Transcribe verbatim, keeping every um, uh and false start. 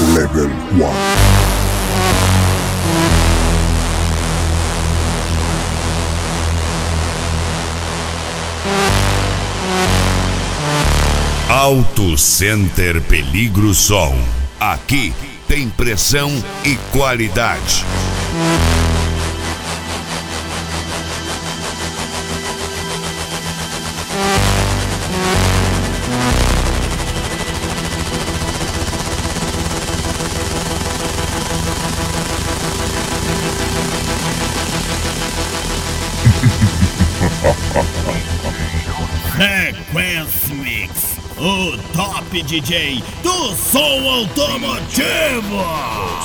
Level um. Auto Center Peligro Som. Aqui tem pressão e qualidade. Frequency Mix, o top D J do som automotivo.